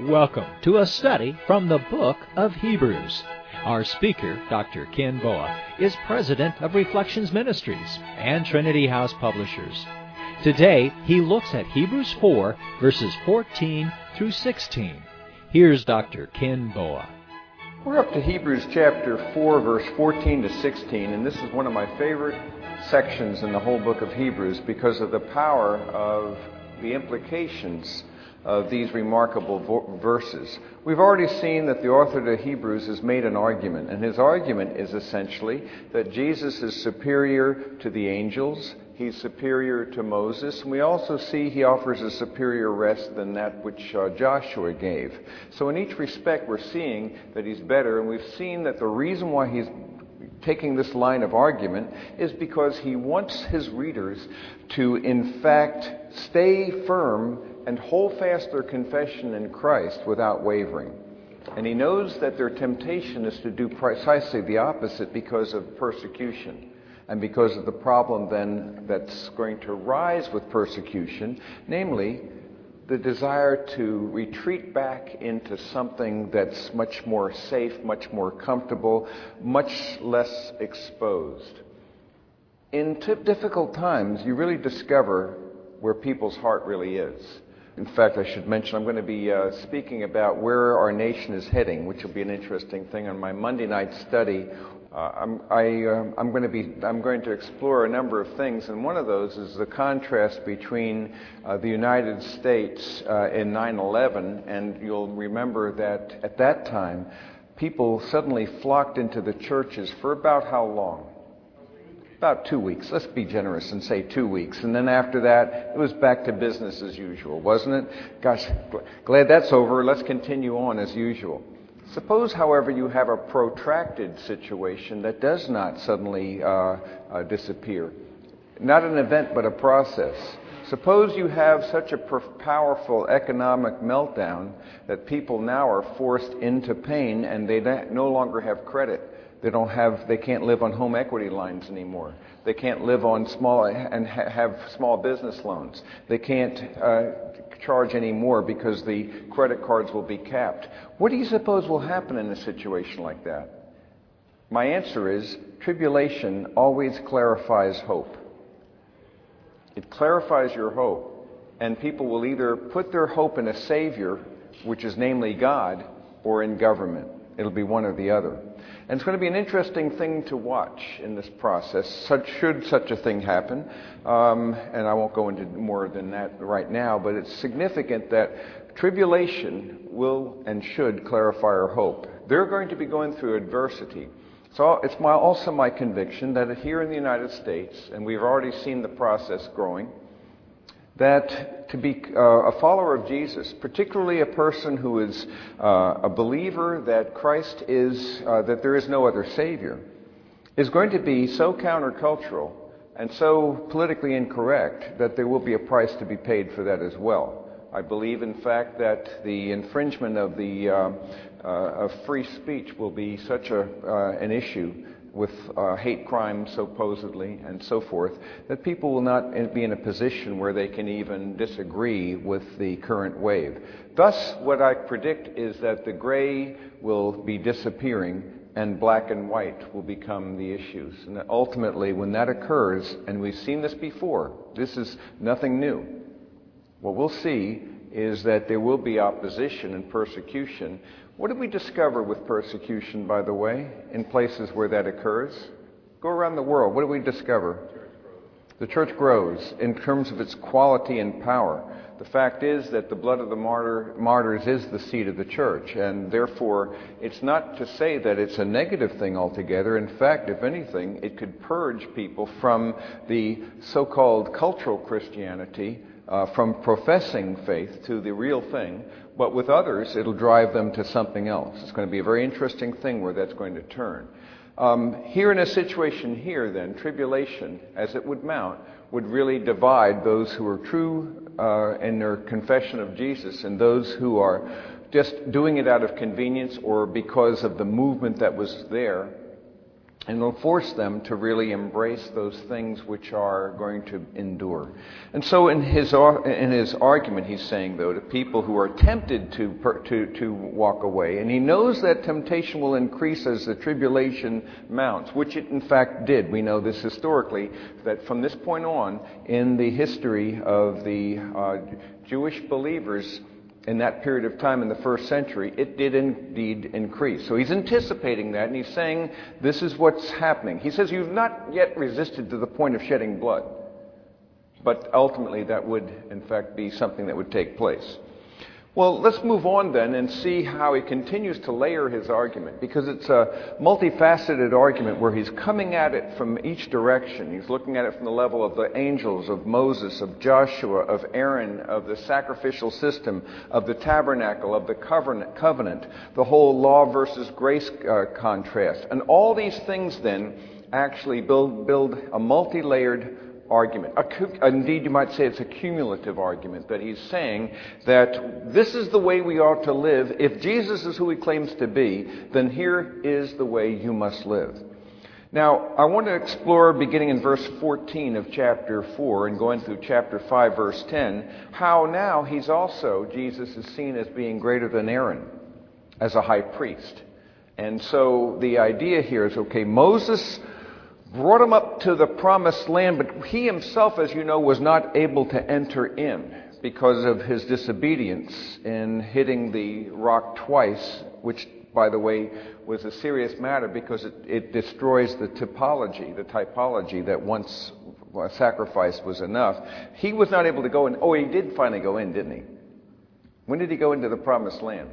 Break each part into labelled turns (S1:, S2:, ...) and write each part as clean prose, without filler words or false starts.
S1: Welcome to a study from the book of Hebrews. Our speaker, Dr. Ken Boa, is president of Reflections Ministries and Trinity House Publishers. Today, he looks at Hebrews 4, verses 14 through 16. Here's Dr. Ken Boa.
S2: We're up to Hebrews chapter 4, verse 14 to 16, and this is one of my favorite sections in the whole book of Hebrews because of the power of the implications of these remarkable verses. We've already seen that the author to Hebrews has made an argument, and his argument is essentially that Jesus is superior to the angels, he's superior to Moses, and we also see he offers a superior rest than that which Joshua gave. So in each respect we're seeing that he's better, and we've seen that the reason why he's taking this line of argument is because he wants his readers to in fact stay firm and hold fast their confession in Christ without wavering. And he knows that their temptation is to do precisely the opposite because of persecution and because of the problem then that's going to rise with persecution, namely the desire to retreat back into something that's much more safe, much more comfortable, much less exposed. In difficult times, you really discover where people's heart really is. In fact, I should mention I'm going to be speaking about where our nation is heading, which will be an interesting thing on my Monday night study. I'm going to explore a number of things, and one of those is the contrast between the United States in 9/11, and you'll remember that at that time, people suddenly flocked into the churches for about how long? About 2 weeks. Let's be generous and say 2 weeks. And then after that, it was back to business as usual, wasn't it? Gosh, glad that's over. Let's continue on as usual. Suppose, however, you have a protracted situation that does not suddenly disappear. Not an event, but a process. Suppose you have such a powerful economic meltdown that people now are forced into pain and they no longer have credit. They can't live on home equity lines anymore. They can't live on have small business loans. They can't charge any more because the credit cards will be capped. What do you suppose will happen in a situation like that? My answer is tribulation always clarifies hope. It clarifies your hope, and people will either put their hope in a Savior, which is namely God, or in government. It'll be one or the other. And it's going to be an interesting thing to watch in this process, should such a thing happen. And I won't go into more than that right now, but it's significant that tribulation will and should clarify our hope. They're going to be going through adversity. So it's also my conviction that here in the United States, and we've already seen the process growing, that to be a follower of Jesus, particularly a person who is a believer that Christ is, that there is no other Savior, is going to be so countercultural and so politically incorrect that there will be a price to be paid for that as well. I believe, in fact, that the infringement of of free speech will be such an issue with hate crimes supposedly and so forth, that people will not be in a position where they can even disagree with the current wave. Thus, what I predict is that the gray will be disappearing and black and white will become the issues. And that ultimately, when that occurs, and we've seen this before, this is nothing new. What we'll see is that there will be opposition and persecution. What do we discover with persecution, by the way, in places where that occurs? Go around the world. What do we discover? The church grows in terms of its quality and power. The fact is that the blood of the martyrs is the seed of the church, and therefore it's not to say that it's a negative thing altogether. In fact, if anything, it could purge people from the so-called cultural Christianity, from professing faith to the real thing, but with others it'll drive them to something else. It's going to be a very interesting thing where that's going to turn. Here in a situation here then, tribulation, as it would mount, would really divide those who are true in their confession of Jesus and those who are just doing it out of convenience or because of the movement that was there. And it'll force them to really embrace those things which are going to endure. And so in his argument, he's saying, though, to people who are tempted to walk away, and he knows that temptation will increase as the tribulation mounts, which it in fact did. We know this historically, that from this point on, in the history of the Jewish believers, in that period of time in the first century, it did indeed increase. So he's anticipating that, and he's saying this is what's happening. He says you've not yet resisted to the point of shedding blood, but ultimately that would, in fact, be something that would take place. Well, let's move on then and see how he continues to layer his argument, because it's a multifaceted argument where he's coming at it from each direction. He's looking at it from the level of the angels, of Moses, of Joshua, of Aaron, of the sacrificial system, of the tabernacle, of the covenant, the whole law versus grace contrast. And all these things then actually build a multi-layered argument. Indeed, you might say it's a cumulative argument, that he's saying that this is the way we ought to live. If Jesus is who he claims to be, then here is the way you must live. Now, I want to explore, beginning in verse 14 of chapter 4 and going through chapter 5, verse 10, how now Jesus is seen as being greater than Aaron, as a high priest. And so the idea here is, okay, Moses brought him up to the promised land, but he himself, as you know, was not able to enter in because of his disobedience in hitting the rock twice, which, by the way, was a serious matter because it destroys the typology that once a sacrifice was enough. He was not able to go in. Oh, he did finally go in, didn't he? When did he go into the promised land?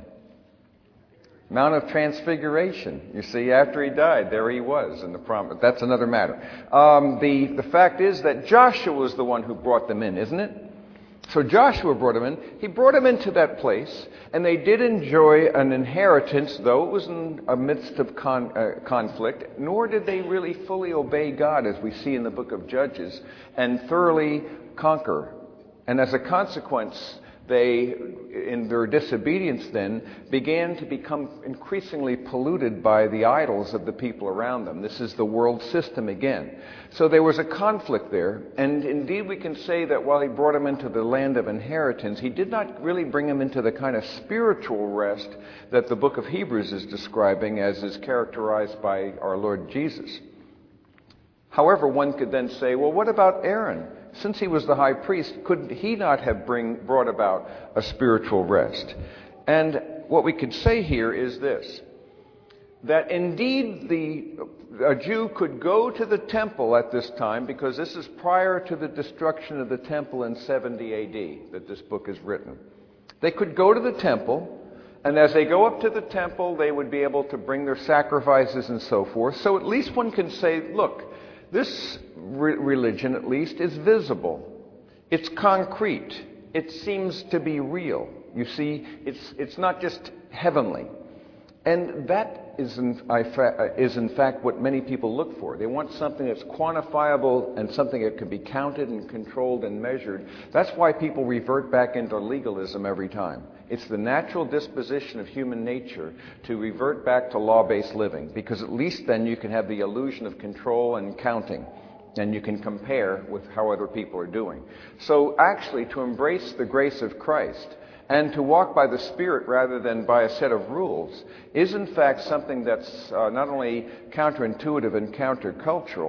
S2: Mount of Transfiguration. You see, after he died, there he was in the promise. That's another matter. The fact is that Joshua was the one who brought them in, isn't it? So Joshua brought them in. He brought them into that place, and they did enjoy an inheritance, though it was in a midst of conflict, nor did they really fully obey God, as we see in the book of Judges, and thoroughly conquer. And as a consequence, they, in their disobedience then, began to become increasingly polluted by the idols of the people around them. This is the world system again. So there was a conflict there, and indeed we can say that while he brought them into the land of inheritance, he did not really bring them into the kind of spiritual rest that the book of Hebrews is describing, as is characterized by our Lord Jesus. However, one could then say, well, what about Aaron? Since he was the high priest, could he not have brought about a spiritual rest? And what we could say here is this, that indeed a Jew could go to the temple at this time, because this is prior to the destruction of the temple in 70 AD that this book is written. They could go to the temple, and as they go up to the temple, they would be able to bring their sacrifices and so forth. So at least one can say, look, this religion, at least, is visible. It's concrete. It seems to be real. You see, it's not just heavenly. And that is in fact what many people look for. They want something that's quantifiable and something that can be counted and controlled and measured. That's why people revert back into legalism every time. It's the natural disposition of human nature to revert back to law-based living, because at least then you can have the illusion of control and counting, and you can compare with how other people are doing. So actually, to embrace the grace of Christ and to walk by the Spirit rather than by a set of rules is in fact something that's not only counterintuitive and countercultural.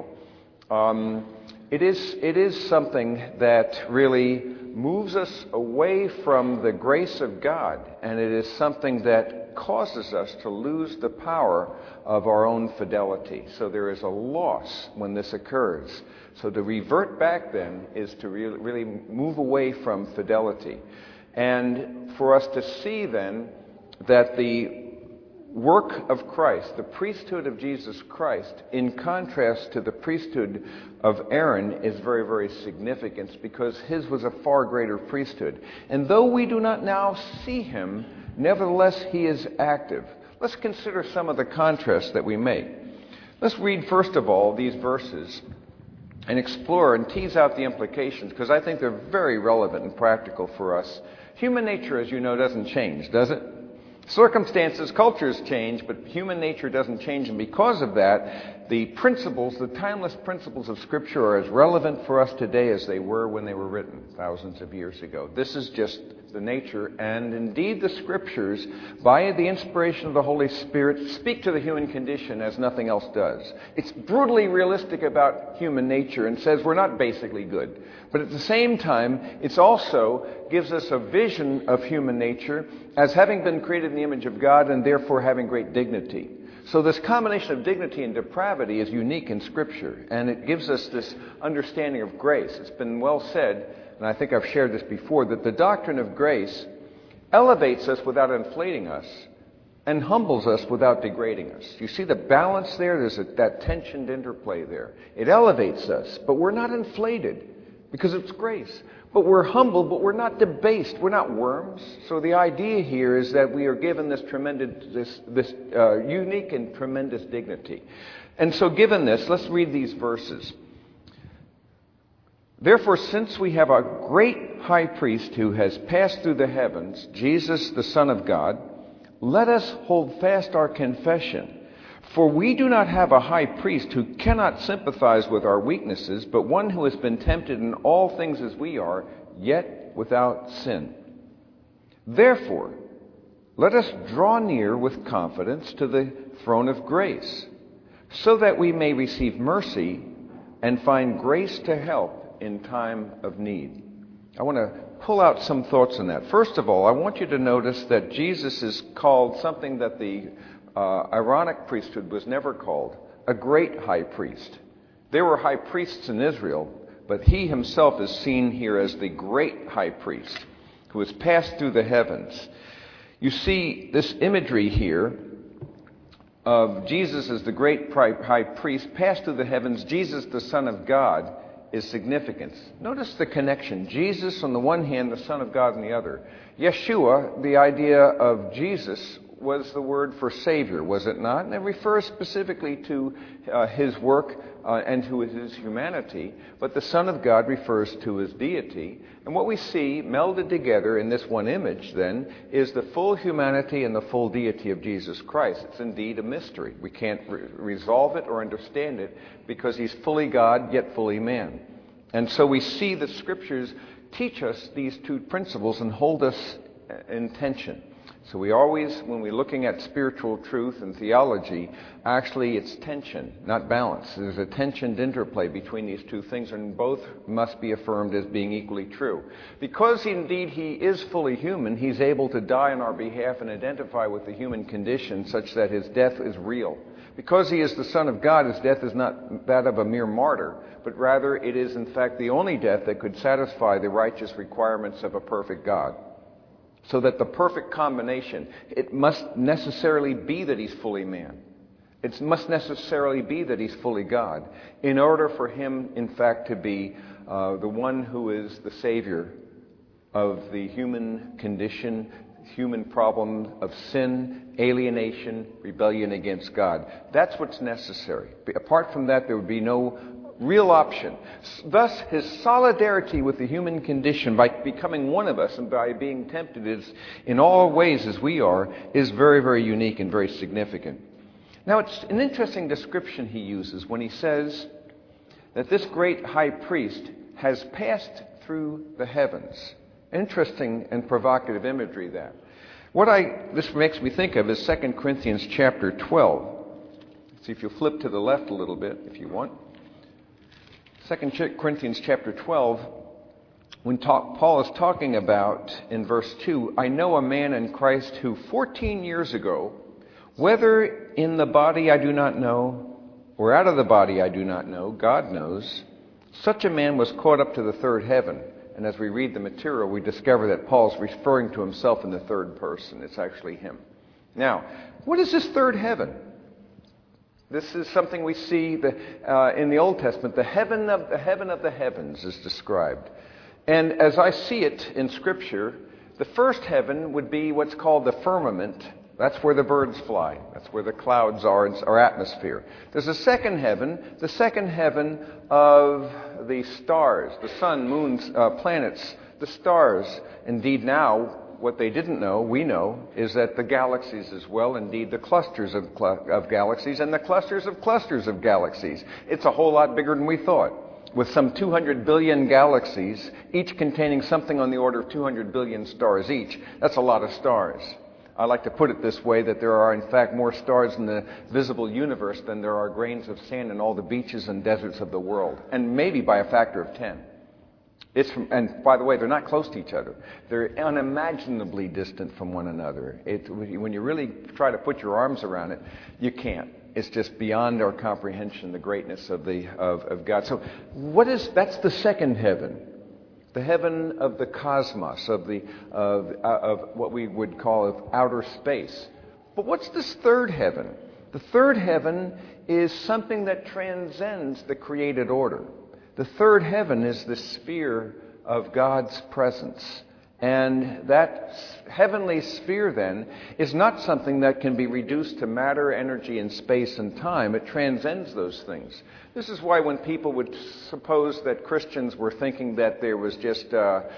S2: It is something that really moves us away from the grace of God, and it is something that causes us to lose the power of our own fidelity. So there is a loss when this occurs. So to revert back then is to really move away from fidelity. And for us to see then that the work of Christ, the priesthood of Jesus Christ, in contrast to the priesthood of Aaron, is very, very significant, because his was a far greater priesthood. And though we do not now see him, nevertheless he is active. Let's consider some of the contrasts that we make. Let's read first of all these verses and explore and tease out the implications, because I think they're very relevant and practical for us. Human nature, as you know, doesn't change, does it? Circumstances, cultures change, but human nature doesn't change, and because of that, the principles, the timeless principles of Scripture are as relevant for us today as they were when they were written thousands of years ago. This is just the nature, and indeed the Scriptures, by the inspiration of the Holy Spirit, speak to the human condition as nothing else does. It's brutally realistic about human nature and says we're not basically good. But at the same time, it also gives us a vision of human nature as having been created in the image of God and therefore having great dignity. So this combination of dignity and depravity is unique in Scripture, and it gives us this understanding of grace. It's been well said, and I think I've shared this before, that the doctrine of grace elevates us without inflating us and humbles us without degrading us. You see the balance there? There's that tensioned interplay there. It elevates us, but we're not inflated because it's grace. But we're humble, but we're not debased. We're not worms. So the idea here is that we are given this tremendous, this unique and tremendous dignity. And so given this, let's read these verses. Therefore, since we have a great high priest who has passed through the heavens, Jesus, the Son of God, let us hold fast our confession. For we do not have a high priest who cannot sympathize with our weaknesses, but one who has been tempted in all things as we are, yet without sin. Therefore, let us draw near with confidence to the throne of grace, so that we may receive mercy and find grace to help in time of need. I want to pull out some thoughts on that. First of all, I want you to notice that Jesus is called something that the Aaronic priesthood was never called, a great high priest. There were high priests in Israel, but he himself is seen here as the great high priest who has passed through the heavens. You see this imagery here of Jesus as the great high priest passed through the heavens, Jesus the Son of God, is significant. Notice the connection. Jesus on the one hand, the Son of God on the other. Yeshua, the idea of Jesus, was the word for Savior, was it not? And it refers specifically to his work and to his humanity, but the Son of God refers to his deity. And what we see melded together in this one image, then, is the full humanity and the full deity of Jesus Christ. It's indeed a mystery. We can't resolve it or understand it because he's fully God, yet fully man. And so we see the Scriptures teach us these two principles and hold us in tension. So we always, when we're looking at spiritual truth and theology, actually it's tension, not balance. There's a tensioned interplay between these two things, and both must be affirmed as being equally true. Because indeed he is fully human, he's able to die on our behalf and identify with the human condition such that his death is real. Because he is the Son of God, his death is not that of a mere martyr, but rather it is in fact the only death that could satisfy the righteous requirements of a perfect God. So that the perfect combination, it must necessarily be that he's fully man. It must necessarily be that he's fully God in order for him, in fact, to be the one who is the Savior of the human condition, human problem of sin, alienation, rebellion against God. That's what's necessary. Apart from that, there would be no real option. Thus, his solidarity with the human condition by becoming one of us and by being tempted in all ways as we are is very, very unique and very significant. Now, it's an interesting description he uses when he says that this great high priest has passed through the heavens. Interesting and provocative imagery, that. This makes me think of is 2 Corinthians chapter 12. See if you'll flip to the left a little bit if you want. 2 Corinthians chapter 12, when Paul is talking about, in verse 2, I know a man in Christ who 14 years ago, whether in the body I do not know, or out of the body I do not know, God knows, such a man was caught up to the third heaven. And as we read the material, we discover that Paul's referring to himself in the third person. It's actually him. Now, what is this third heaven? This is something we see in the Old Testament. The heaven of the heavens is described. And as I see it in Scripture, the first heaven would be what's called the firmament. That's where the birds fly. That's where the clouds are, our atmosphere. There's a second heaven, the second heaven of the stars, the sun, moons, planets, the stars. Indeed now, what they didn't know, we know, is that the galaxies as well, indeed the clusters of galaxies and the clusters of galaxies. It's a whole lot bigger than we thought. With some 200 billion galaxies, each containing something on the order of 200 billion stars each. That's a lot of stars. I like to put it this way, that there are, in fact, more stars in the visible universe than there are grains of sand in all the beaches and deserts of the world, and maybe by a factor of 10. And by the way, they're not close to each other. They're unimaginably distant from one another. When you really try to put your arms around it, you can't. It's just beyond our comprehension, the greatness of God. So that's the second heaven. The heaven of the cosmos, of what we would call outer space. But what's this third heaven? The third heaven is something that transcends the created order. The third heaven is the sphere of God's presence. And that heavenly sphere, then, is not something that can be reduced to matter, energy, and space and time. It transcends those things. This is why when people would suppose that Christians were thinking that there was just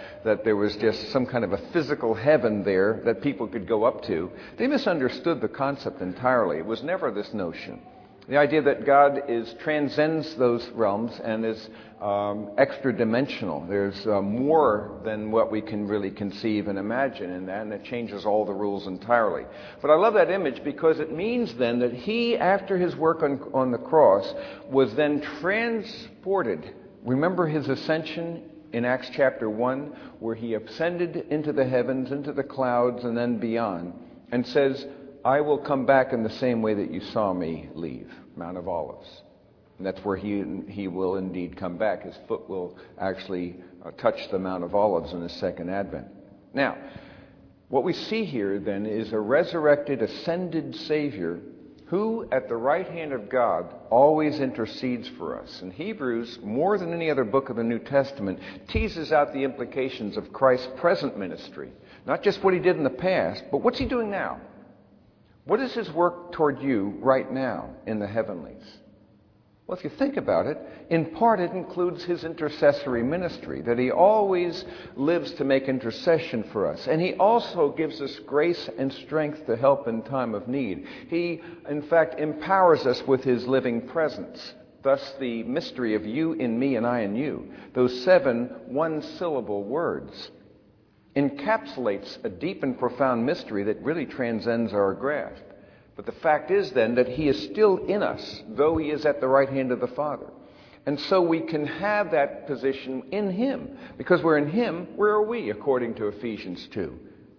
S2: some kind of a physical heaven there that people could go up to, they misunderstood the concept entirely. It was never this notion. The idea that God transcends those realms and is extra-dimensional. There's more than what we can really conceive and imagine in that, and it changes all the rules entirely. But I love that image because it means then that he, after his work on the cross, was then transported. Remember his ascension in Acts chapter 1, where he ascended into the heavens, into the clouds, and then beyond, and says, I will come back in the same way that you saw me leave, Mount of Olives. And that's where he will indeed come back. His foot will actually touch the Mount of Olives in the second advent. Now, what we see here then is a resurrected, ascended Savior who, at the right hand of God, always intercedes for us. And Hebrews, more than any other book of the New Testament, teases out the implications of Christ's present ministry. Not just what he did in the past, but what's he doing now? What is his work toward you right now in the heavenlies? Well, if you think about it, in part it includes his intercessory ministry, that he always lives to make intercession for us. And he also gives us grace and strength to help in time of need. He, in fact, empowers us with his living presence. Thus, the mystery of you in me and I in you, those 7 one-syllable words, encapsulates a deep and profound mystery that really transcends our grasp. But the fact is then that he is still in us, though he is at the right hand of the Father. And so we can have that position in him. Because we're in him, where are we, according to Ephesians 2?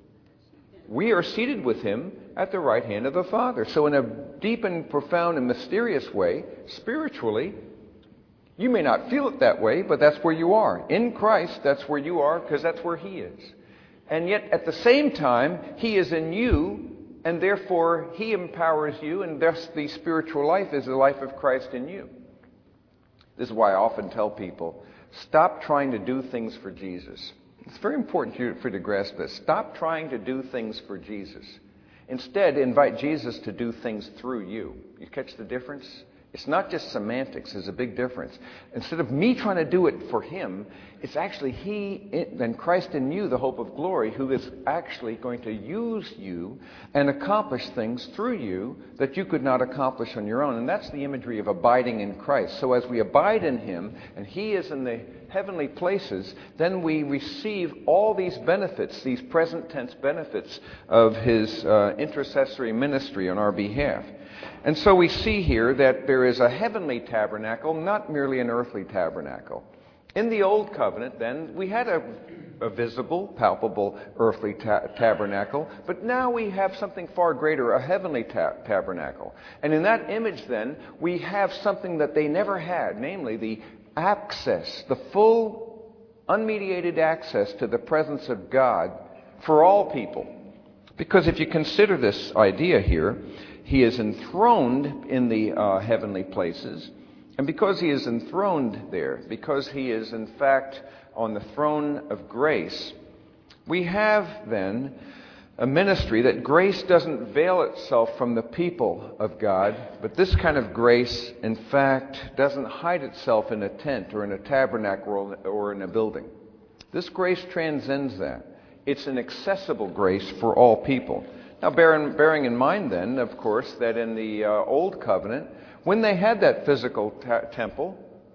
S2: We are seated with him at the right hand of the Father. So in a deep and profound and mysterious way, spiritually, you may not feel it that way, but that's where you are. In Christ, that's where you are, because that's where he is. And yet, at the same time, he is in you, and therefore he empowers you, and thus the spiritual life is the life of Christ in you. This is why I often tell people, stop trying to do things for Jesus. It's very important for you to grasp this. Stop trying to do things for Jesus. Instead, invite Jesus to do things through you. You catch the difference? It's not just semantics. There's a big difference. Instead of me trying to do it for him, it's actually he and Christ in you, the hope of glory, who is actually going to use you and accomplish things through you that you could not accomplish on your own. And that's the imagery of abiding in Christ. So as we abide in him and he is in the heavenly places, then we receive all these benefits, these present tense benefits of his intercessory ministry on our behalf. And so we see here that there is a heavenly tabernacle, not merely an earthly tabernacle. In the Old Covenant, then, we had a visible, palpable earthly tabernacle, but now we have something far greater, a heavenly tabernacle. And in that image, then, we have something that they never had, namely the access, the full, unmediated access to the presence of God for all people. Because if you consider this idea here, he is enthroned in the heavenly places. And because he is enthroned there, because he is in fact on the throne of grace, we have then a ministry that grace doesn't veil itself from the people of God, but this kind of grace, in fact, doesn't hide itself in a tent or in a tabernacle or in a building. This grace transcends that. It's an accessible grace for all people. Now, bearing in mind then, of course, that in the Old Covenant, when they had that physical temple,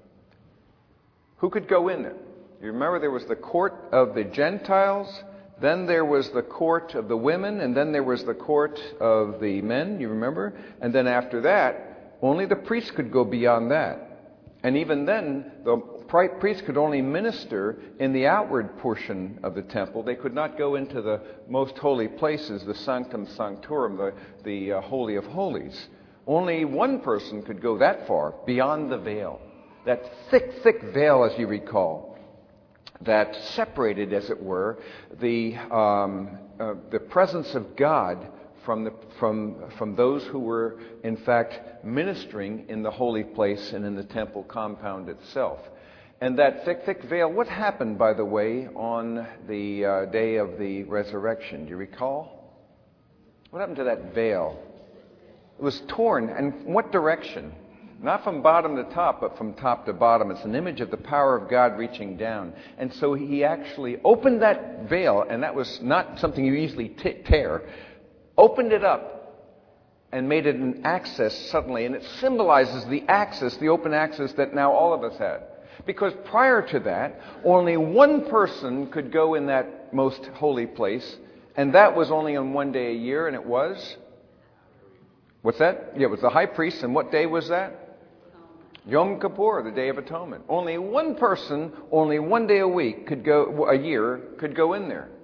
S2: who could go in there? You remember there was the court of the Gentiles, then there was the court of the women, and then there was the court of the men, you remember? And then after that, only the priests could go beyond that. And even then, the priests could only minister in the outward portion of the temple. They could not go into the most holy places, the sanctum sanctorum, the Holy of Holies. Only one person could go that far, beyond the veil. That thick, thick veil, as you recall, that separated, as it were, the presence of God from those who were, in fact, ministering in the holy place and in the temple compound itself. And that thick, thick veil, what happened, by the way, on the day of the resurrection? Do you recall? What happened to that veil? It was torn. And what direction? Not from bottom to top, but from top to bottom. It's an image of the power of God reaching down. And so he actually opened that veil, and that was not something you easily tear. Opened it up and made it an access suddenly. And it symbolizes the access, the open access that now all of us had. Because prior to that, only one person could go in that most holy place, and that was only on one day a year, and it was? What's that? Yeah, it was the high priest, and what day was that? Yom Kippur, the Day of Atonement. Only one person, only one day a year, could go in there.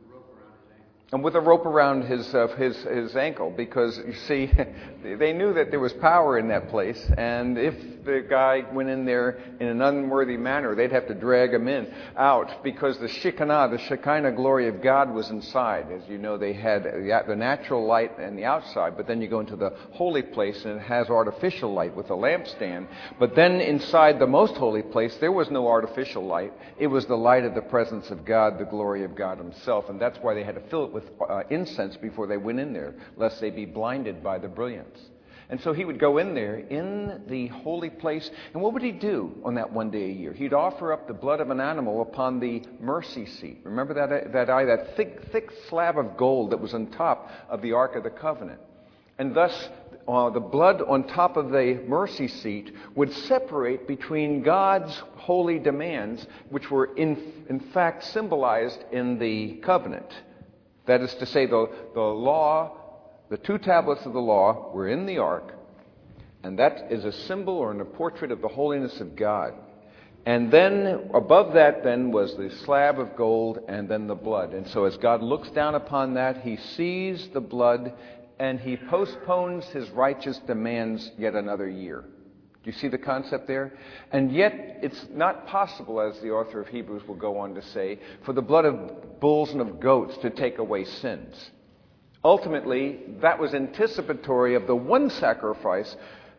S2: And with a rope around his ankle, because, you see, they knew that there was power in that place, and if the guy went in there in an unworthy manner, they'd have to drag him out, because the Shekinah glory of God was inside. As you know, they had the natural light and the outside, but then you go into the holy place, and it has artificial light with a lampstand. But then inside the most holy place, there was no artificial light. It was the light of the presence of God, the glory of God himself, and that's why they had to fill it with incense before they went in there, lest they be blinded by the brilliance. And so he would go in there in the holy place, and what would he do on that one day a year? He'd offer up the blood of an animal upon the mercy seat. Remember that thick slab of gold that was on top of the Ark of the Covenant. And thus, the blood on top of the mercy seat would separate between God's holy demands, which were in fact symbolized in the covenant. That is to say, the law, the two tablets of the law were in the ark, and that is a symbol or a portrait of the holiness of God. And then above that then was the slab of gold and then the blood. And so as God looks down upon that, he sees the blood and he postpones his righteous demands yet another year. Do you see the concept there? And yet it's not possible, as the author of Hebrews will go on to say, for the blood of bulls and of goats to take away sins. Ultimately, that was anticipatory of the one sacrifice,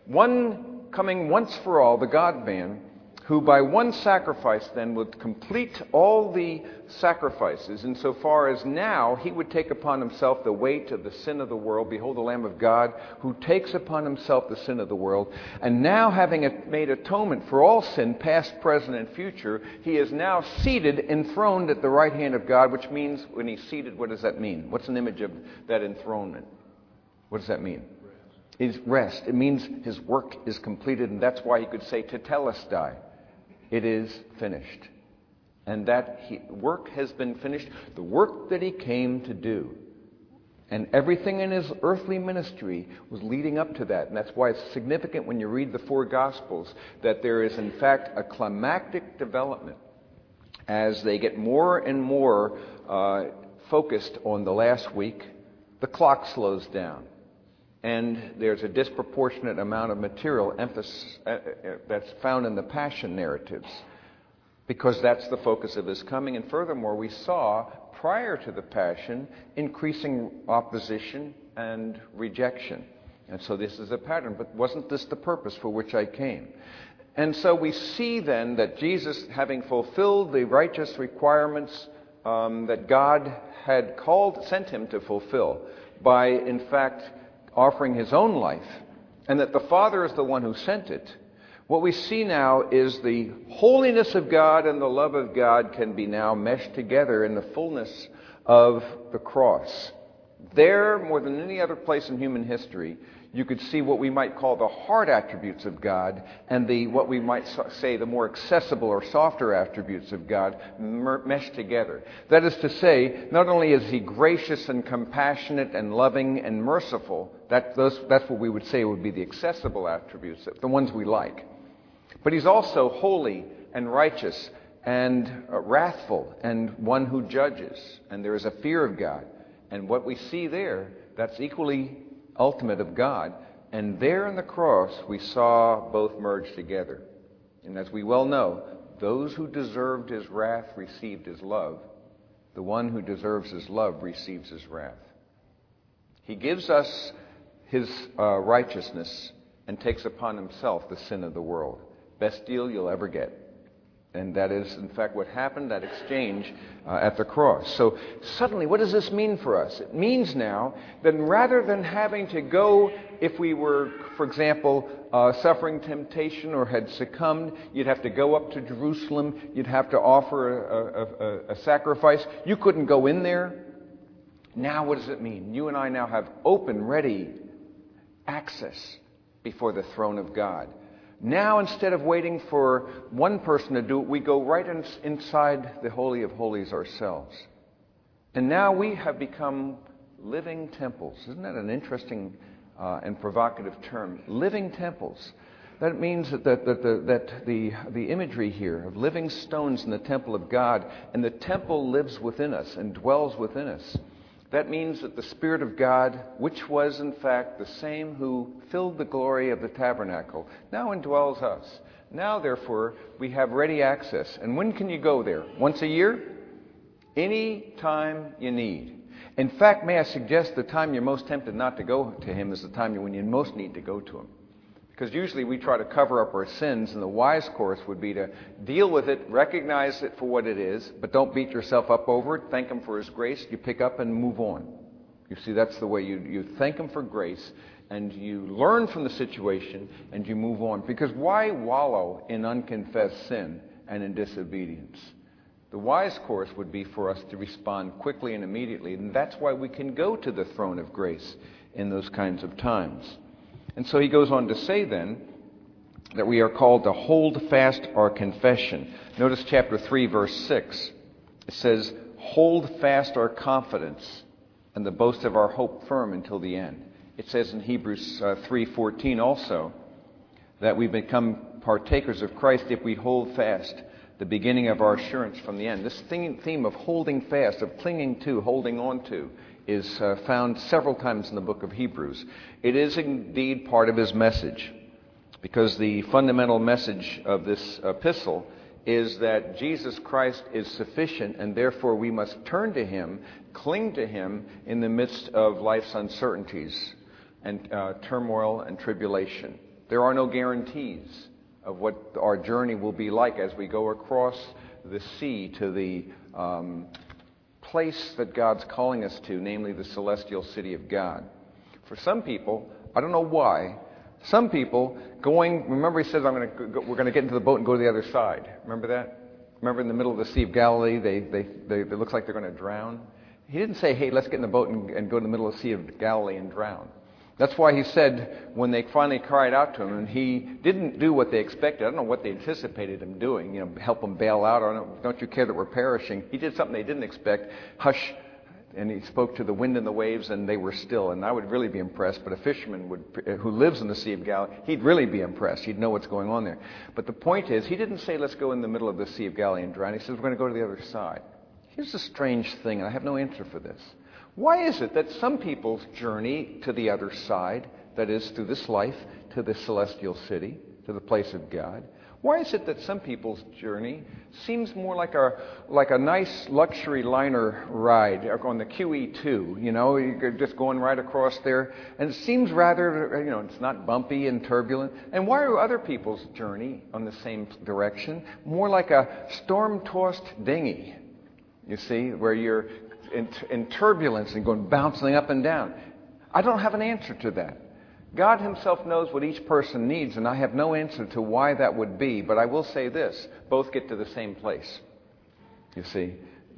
S2: one coming once for all, the God-man, who by one sacrifice then would complete all the sacrifices, insofar as now he would take upon himself the weight of the sin of the world. Behold the Lamb of God, who takes upon himself the sin of the world. And now, having made atonement for all sin, past, present, and future, he is now seated, enthroned at the right hand of God, which means, when he's seated, what does that mean? What's an image of that enthronement? What does that mean? It's rest. It means his work is completed, and that's why he could say, Tetelestai. It is finished. And that work has been finished, the work that he came to do. And everything in his earthly ministry was leading up to that. And that's why it's significant when you read the four Gospels that there is, in fact, a climactic development as they get more and more focused on the last week. The clock slows down. And there's a disproportionate amount of material emphasis that's found in the Passion narratives, because that's the focus of his coming. And furthermore, we saw, prior to the Passion, increasing opposition and rejection. And so this is a pattern. But wasn't this the purpose for which I came? And so we see then that Jesus, having fulfilled the righteous requirements that God had sent him to fulfill, by, in fact, offering his own life, and that the Father is the one who sent it, what we see now is the holiness of God and the love of God can be now meshed together in the fullness of the cross. There, more than any other place in human history, you could see what we might call the hard attributes of God and what we might say the more accessible or softer attributes of God meshed together. That is to say, not only is He gracious and compassionate and loving and merciful, that's what we would say would be the accessible attributes, the ones we like. But He's also holy and righteous and wrathful and one who judges. And there is a fear of God. And what we see there, that's equally ultimate of God. And there on the cross, we saw both merged together. And as we well know, those who deserved His wrath received His love. The one who deserves His love receives His wrath. He gives us His righteousness and takes upon Himself the sin of the world. Best deal you'll ever get. And that is, in fact, what happened, that exchange at the cross. So suddenly, what does this mean for us? It means now that rather than having to go, if we were, for example, suffering temptation or had succumbed, you'd have to go up to Jerusalem, you'd have to offer a sacrifice. You couldn't go in there. Now what does it mean? You and I now have open, ready access before the throne of God. Now, instead of waiting for one person to do it, we go right inside the Holy of Holies ourselves. And now we have become living temples. Isn't that an interesting and provocative term? Living temples. That means that the imagery here of living stones in the temple of God, and the temple lives within us and dwells within us. That means that the Spirit of God, which was in fact the same who filled the glory of the tabernacle, now indwells us. Now, therefore, we have ready access. And when can you go there? Once a year? Any time you need. In fact, may I suggest the time you're most tempted not to go to Him is the time when you most need to go to Him. Because usually we try to cover up our sins, and the wise course would be to deal with it, recognize it for what it is, but don't beat yourself up over it. Thank Him for His grace. You pick up and move on. You see, that's the way you thank Him for grace, and you learn from the situation, and you move on. Because why wallow in unconfessed sin and in disobedience? The wise course would be for us to respond quickly and immediately, and that's why we can go to the throne of grace in those kinds of times. And so he goes on to say then that we are called to hold fast our confession. Notice chapter 3, verse 6. It says, hold fast our confidence and the boast of our hope firm until the end. It says in Hebrews 3:14 also that we become partakers of Christ if we hold fast the beginning of our assurance from the end. This theme of holding fast, of clinging to, holding on to, is found several times in the book of Hebrews. It is indeed part of his message, because the fundamental message of this epistle is that Jesus Christ is sufficient, and therefore we must turn to Him, cling to Him in the midst of life's uncertainties and turmoil and tribulation. There are no guarantees of what our journey will be like as we go across the sea to the place that God's calling us to, namely the celestial city of God. For some people, I don't know why, some people remember he says, we're going to get into the boat and go to the other side. Remember that? Remember in the middle of the Sea of Galilee, it looks like they're going to drown? He didn't say, hey, let's get in the boat and go to the middle of the Sea of Galilee and drown. That's why he said, when they finally cried out to him, and he didn't do what they expected. I don't know what they anticipated him doing, help them bail out. Or don't you care that we're perishing? He did something they didn't expect. Hush. And he spoke to the wind and the waves, and they were still. And I would really be impressed, but a fisherman who lives in the Sea of Galilee, he'd really be impressed. He'd know what's going on there. But the point is, he didn't say, let's go in the middle of the Sea of Galilee and drown. He says, we're going to go to the other side. Here's a strange thing, and I have no answer for this. Why is it that some people's journey to the other side, that is, through this life, to the celestial city, to the place of God, why is it that some people's journey seems more like a nice luxury liner ride on the QE2, you're just going right across there, and it seems rather, it's not bumpy and turbulent. And why are other people's journey on the same direction more like a storm-tossed dinghy, you see, where you're in turbulence and going bouncing up and down? I don't have an answer to that. God Himself knows what each person needs, and I have no answer to why that would be, but I will say this: both get to the same place. You see,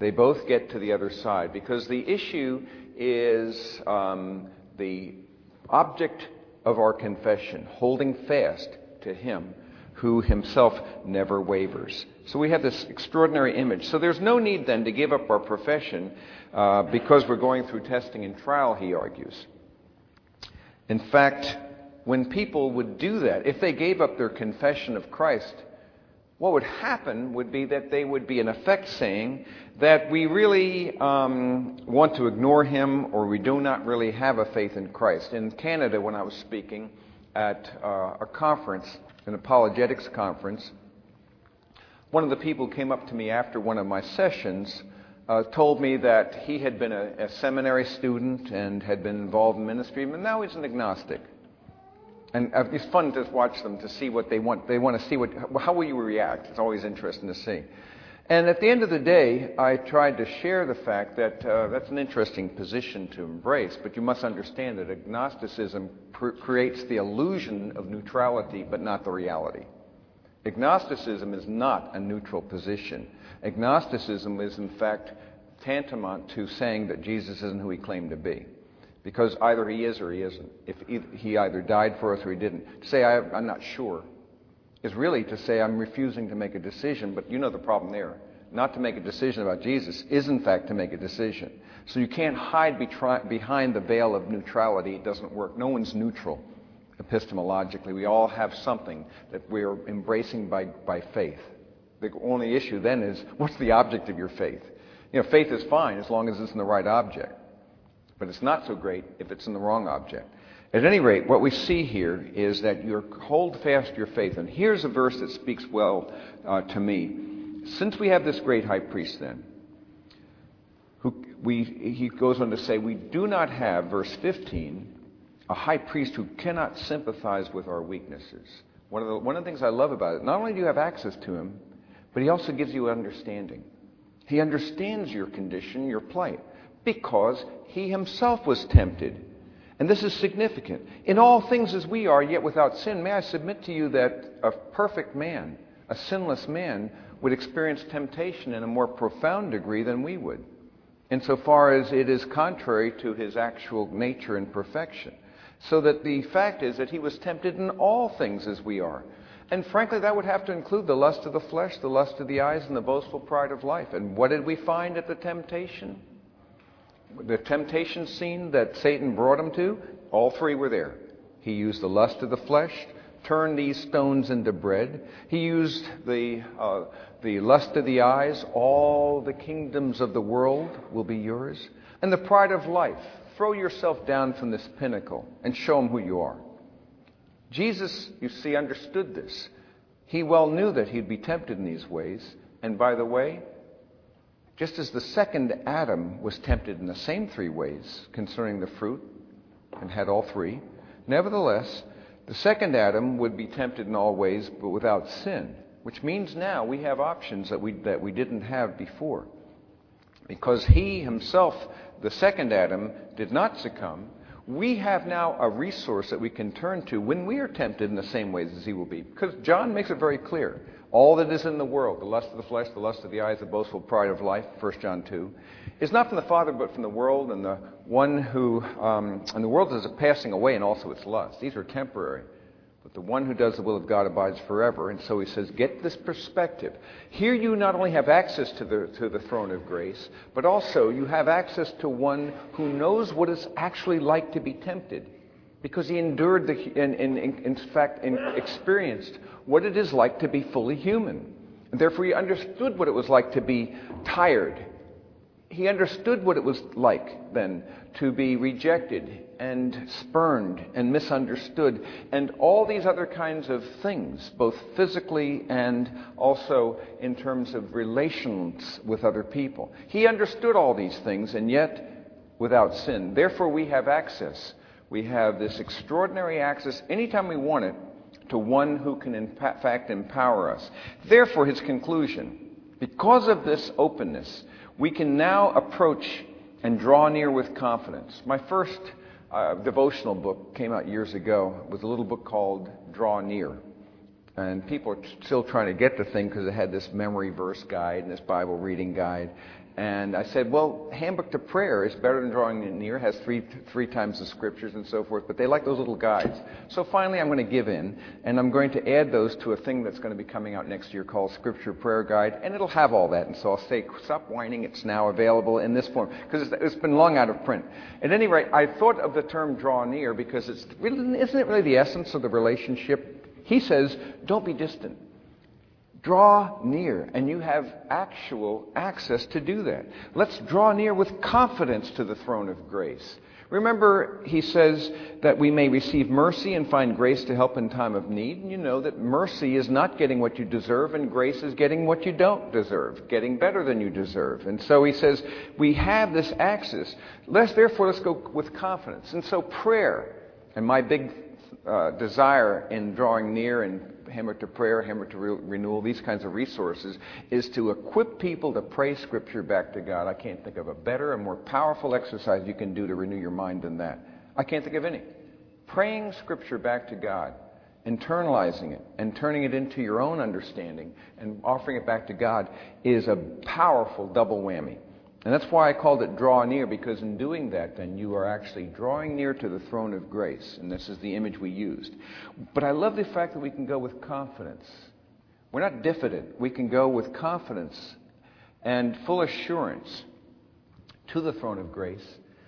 S2: they both get to the other side, because the issue is the object of our confession, holding fast to Him who Himself never wavers. So we have this extraordinary image. So there's no need then to give up our profession because we're going through testing and trial, he argues. In fact, when people would do that, if they gave up their confession of Christ, what would happen would be that they would be in effect saying that we really want to ignore Him, or we do not really have a faith in Christ. In Canada, when I was speaking at a conference, an apologetics conference, one of the people came up to me after one of my sessions, told me that he had been a seminary student and had been involved in ministry, but now he's an agnostic. And it's fun to watch them to see what they want. They want to see how will you react. It's always interesting to see. And at the end of the day, I tried to share the fact that that's an interesting position to embrace, but you must understand that agnosticism creates the illusion of neutrality, but not the reality. Agnosticism is not a neutral position. Agnosticism is, in fact, tantamount to saying that Jesus isn't who He claimed to be. Because either He is or He isn't. If He either died for us or He didn't. To say, I'm not sure, is really to say I'm refusing to make a decision, but you know the problem there. Not to make a decision about Jesus is, in fact, to make a decision. So you can't hide behind the veil of neutrality. It doesn't work. No one's neutral epistemologically. We all have something that we're embracing by faith. The only issue then is, what's the object of your faith? Faith is fine as long as it's in the right object. But it's not so great if it's in the wrong object. At any rate, what we see here is that you hold fast your faith. And here's a verse that speaks well to me. Since we have this great high priest then, he goes on to say, we do not have, verse 15, a high priest who cannot sympathize with our weaknesses. One of the things I love about it, not only do you have access to Him, but He also gives you understanding. He understands your condition, your plight, because He Himself was tempted. And this is significant. In all things as we are, yet without sin. May I submit to you that a perfect man, a sinless man, would experience temptation in a more profound degree than we would, insofar as it is contrary to His actual nature and perfection. So that the fact is that He was tempted in all things as we are. And frankly, that would have to include the lust of the flesh, the lust of the eyes, and the boastful pride of life. And what did we find at the temptation? The temptation scene that Satan brought Him to, all three were there. He used the lust of the flesh, turned these stones into bread. He used the lust of the eyes, all the kingdoms of the world will be yours. And the pride of life, throw yourself down from this pinnacle and show Him who you are. Jesus, you see, understood this. He well knew that He'd be tempted in these ways. And by the way, just as the second Adam was tempted in the same three ways concerning the fruit, and had all three, nevertheless, the second Adam would be tempted in all ways, but without sin, which means now we have options that we didn't have before. Because He Himself, the second Adam, did not succumb, we have now a resource that we can turn to when we are tempted in the same ways as He will be. Because John makes it very clear. All that is in the world, the lust of the flesh, the lust of the eyes, the boastful pride of life, 1 John 2, is not from the Father but from the world, and the one who, and the world is passing away and also its lust. These are temporary. But the one who does the will of God abides forever. And so he says, get this perspective. Here you not only have access to the throne of grace, but also you have access to one who knows what it's actually like to be tempted. Because He endured, in fact, experienced what it is like to be fully human. And therefore He understood what it was like to be tired. He understood what it was like then to be rejected and spurned and misunderstood and all these other kinds of things, both physically and also in terms of relations with other people. He understood all these things, and yet without sin. Therefore we have access. We have this extraordinary access anytime we want it to one who can in fact empower us. Therefore, his conclusion, because of this openness, we can now approach and draw near with confidence. My first devotional book came out years ago. It was a little book called Draw Near. And people are still trying to get the thing because it had this memory verse guide and this Bible reading guide. And I said, well, Handbook to Prayer is better than Drawing Near. It has three times the scriptures and so forth. But they like those little guides. So finally I'm going to give in. And I'm going to add those to a thing that's going to be coming out next year called Scripture Prayer Guide. And it'll have all that. And so I'll say, stop whining. It's now available in this form. Because it's been long out of print. At any rate, I thought of the term draw near because isn't it really the essence of the relationship? He says, don't be distant. Draw near, and you have actual access to do that. Let's draw near with confidence to the throne of grace. Remember, he says that we may receive mercy and find grace to help in time of need. And you know that mercy is not getting what you deserve, and grace is getting what you don't deserve, getting better than you deserve. And so he says, we have this access. Therefore, let's go with confidence. And so prayer, and my big desire in drawing near and Handbook to Prayer, Handbook to Renewal, these kinds of resources, is to equip people to pray Scripture back to God. I can't think of a better and more powerful exercise you can do to renew your mind than that. I can't think of any. Praying Scripture back to God, internalizing it, and turning it into your own understanding, and offering it back to God is a powerful double whammy. And that's why I called it draw near, because in doing that, then you are actually drawing near to the throne of grace. And this is the image we used. But I love the fact that we can go with confidence. We're not diffident. We can go with confidence and full assurance to the throne of grace,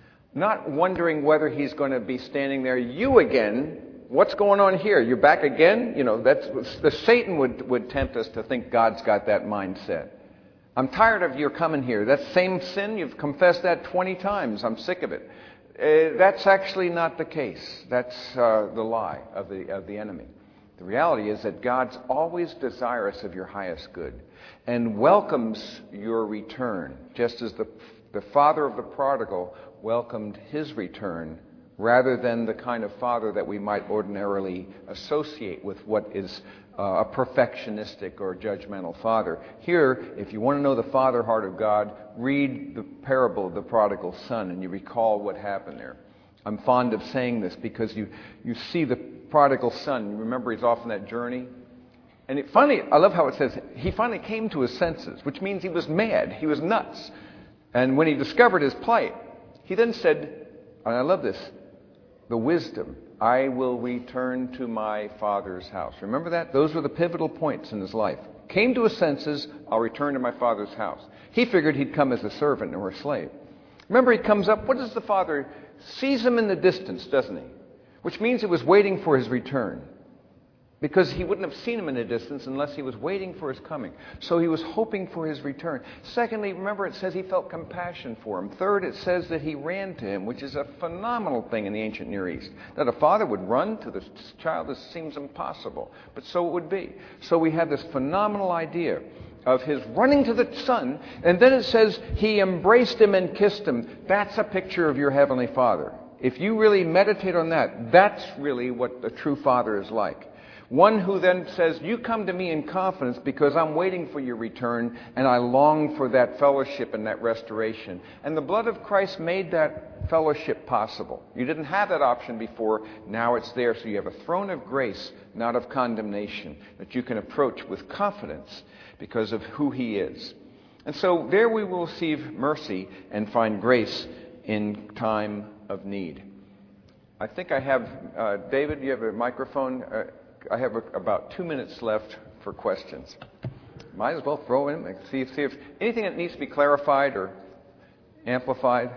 S2: not wondering whether he's going to be standing there. You again? What's going on here? You're back again? You know, Satan would tempt us to think God's got that mindset. I'm tired of your coming here. That same sin, you've confessed that 20 times. I'm sick of it. That's actually not the case. That's the lie of the enemy. The reality is that God's always desirous of your highest good and welcomes your return, just as the father of the prodigal welcomed his return, rather than the kind of father that we might ordinarily associate with what is a perfectionistic or judgmental father. Here, if you want to know the father heart of God, read the parable of the prodigal son and you recall what happened there. I'm fond of saying this because you see the prodigal son. You remember he's off on that journey. And I love how it says, he finally came to his senses, which means he was mad. He was nuts. And when he discovered his plight, he then said, and I love this, the wisdom, I will return to my father's house. Remember that? Those were the pivotal points in his life. Came to his senses, I'll return to my father's house. He figured he'd come as a servant or a slave. Remember, he comes up, what does the father, sees him in the distance, doesn't he? Which means he was waiting for his return. Because he wouldn't have seen him in the distance unless he was waiting for his coming. So he was hoping for his return. Secondly, remember it says he felt compassion for him. Third, it says that he ran to him, which is a phenomenal thing in the ancient Near East. That a father would run to the child, this seems impossible. But so it would be. So we have this phenomenal idea of his running to the son, and then it says he embraced him and kissed him. That's a picture of your heavenly Father. If you really meditate on that, that's really what a true father is like. One who then says, you come to me in confidence because I'm waiting for your return and I long for that fellowship and that restoration. And the blood of Christ made that fellowship possible. You didn't have that option before. Now it's there. So you have a throne of grace, not of condemnation, that you can approach with confidence because of who he is. And so there we will receive mercy and find grace in time of need. I think I have, David, you have a microphone? I have about 2 minutes left for questions. Might as well throw in and see if anything that needs to be clarified or amplified.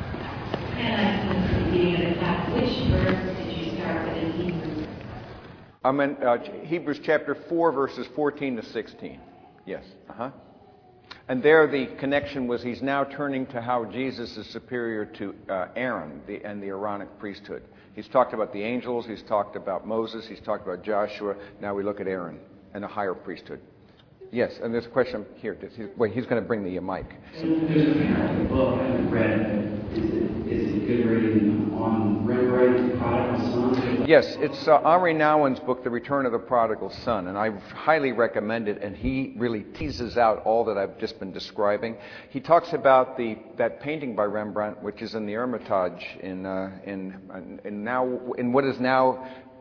S3: And at the beginning of the class, which verse did you start with in Hebrews?
S2: I'm in Hebrews chapter 4, verses 14 to 16. Yes. And there the connection was he's now turning to how Jesus is superior to Aaron and the Aaronic priesthood. He's talked about the angels, he's talked about Moses, he's talked about Joshua. Now we look at Aaron and a higher priesthood. Yes, and there's a question here. He's going to bring the mic.
S4: So. There's a parallel book I haven't read. Is it good reading on Remembering the Prodigal Son?
S2: Yes, it's Henri Nouwen's book, The Return of the Prodigal Son, and I highly recommend it, and he really teases out all that I've just been describing. He talks about that painting by Rembrandt, which is in the Hermitage in what is now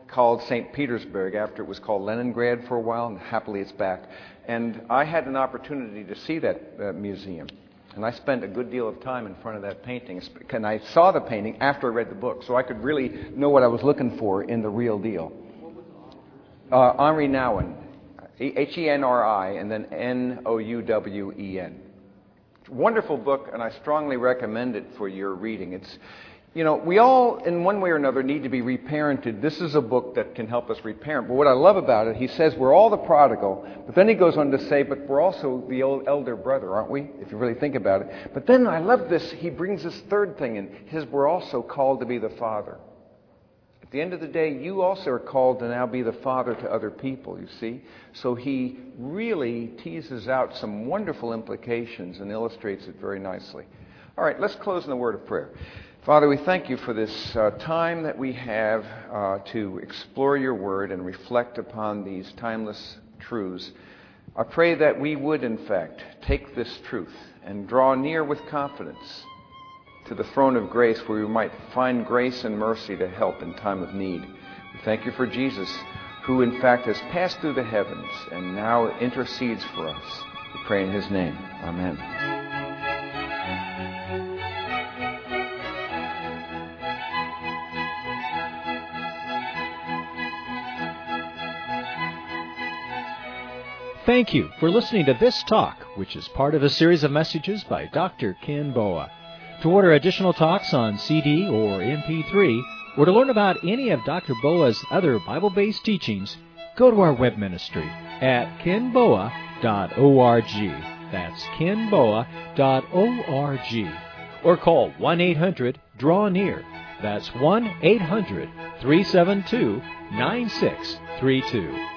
S2: called St. Petersburg after it was called Leningrad for a while, and happily it's back. And I had an opportunity to see that museum. And I spent a good deal of time in front of that painting. And I saw the painting after I read the book, so I could really know what I was looking for in the real deal. Henri Nouwen, Henri, and then Nouwen. Wonderful book, and I strongly recommend it for your reading. It's, we all, in one way or another, need to be reparented. This is a book that can help us reparent. But what I love about it, he says we're all the prodigal, but then he goes on to say, but we're also the old elder brother, aren't we? If you really think about it. But then I love this, he brings this third thing in. He says we're also called to be the father. At the end of the day, you also are called to now be the father to other people, you see. So he really teases out some wonderful implications and illustrates it very nicely. All right, let's close in a word of prayer. Father, we thank you for this time that we have to explore your word and reflect upon these timeless truths. I pray that we would, in fact, take this truth and draw near with confidence to the throne of grace where we might find grace and mercy to help in time of need. We thank you for Jesus, who in fact has passed through the heavens and now intercedes for us. We pray in his name. Amen.
S1: Thank you for listening to this talk, which is part of a series of messages by Dr. Ken Boa. To order additional talks on CD or MP3, or to learn about any of Dr. Boa's other Bible-based teachings, go to our web ministry at kenboa.org. That's kenboa.org. Or call 1-800-DRAW-NEAR. That's 1-800-372-9632.